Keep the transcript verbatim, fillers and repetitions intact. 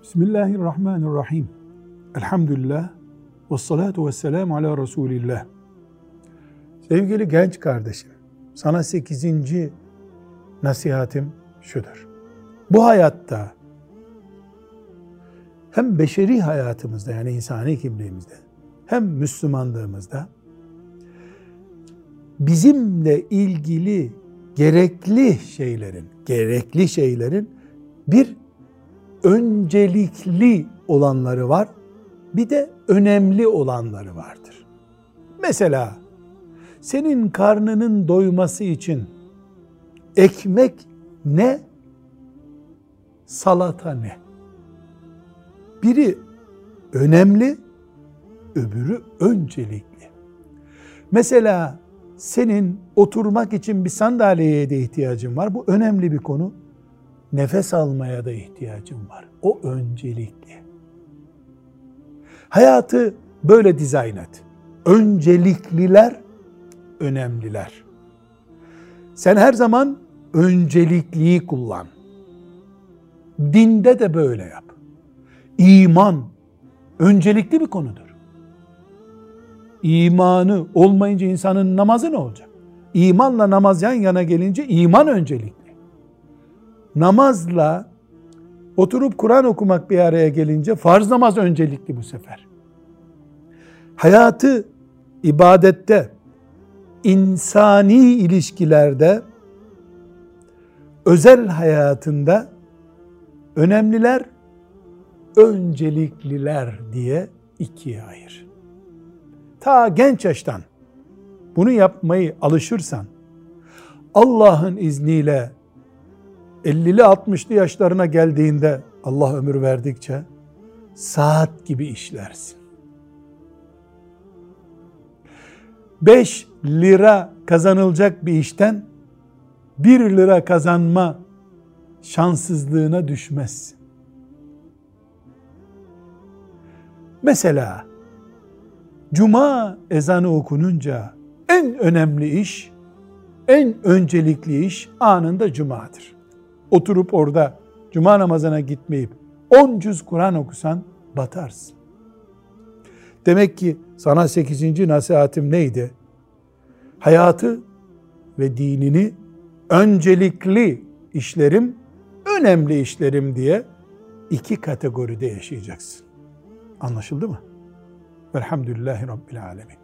Bismillahirrahmanirrahim. Elhamdülillah. Ve salatu ve selamu ala Resulillah. Sevgili genç kardeşim, sana sekizinci nasihatim şudur. Bu hayatta hem beşeri hayatımızda, yani insani kimliğimizde, hem Müslümanlığımızda bizimle ilgili gerekli şeylerin, gerekli şeylerin bir öncelikli olanları var, bir de önemli olanları vardır. Mesela senin karnının doyması için ekmek ne, salata ne? Biri önemli, öbürü öncelikli. Mesela senin oturmak için bir sandalyeye de ihtiyacın var. Bu önemli bir konu. Nefes almaya da ihtiyacın var. O öncelikli. Hayatı böyle dizayn et. Öncelikliler, önemliler. Sen her zaman öncelikliyi kullan. Dinde de böyle yap. İman öncelikli bir konudur. İmanı olmayınca insanın namazı ne olacak? İmanla namaz yan yana gelince iman öncelikli. Namazla oturup Kur'an okumak bir araya gelince farz namaz öncelikli bu sefer. Hayatı ibadette, insani ilişkilerde, özel hayatında önemliler, öncelikliler diye ikiye ayır. Ta genç yaştan bunu yapmayı alışırsan, Allah'ın izniyle ellili altmışlı yaşlarına geldiğinde, Allah ömür verdikçe saat gibi işlersin. Beş lira kazanılacak bir işten bir lira kazanma şanssızlığına düşmezsin. Mesela cuma ezanı okununca en önemli iş, en öncelikli iş anında cumadır. Oturup orada cuma namazına gitmeyip on cüz Kur'an okusan batarsın. Demek ki sana sekizinci nasihatim neydi? Hayatı ve dinini öncelikli işlerim, önemli işlerim diye iki kategoride yaşayacaksın. Anlaşıldı mı? Velhamdülillahi Rabbil alemin.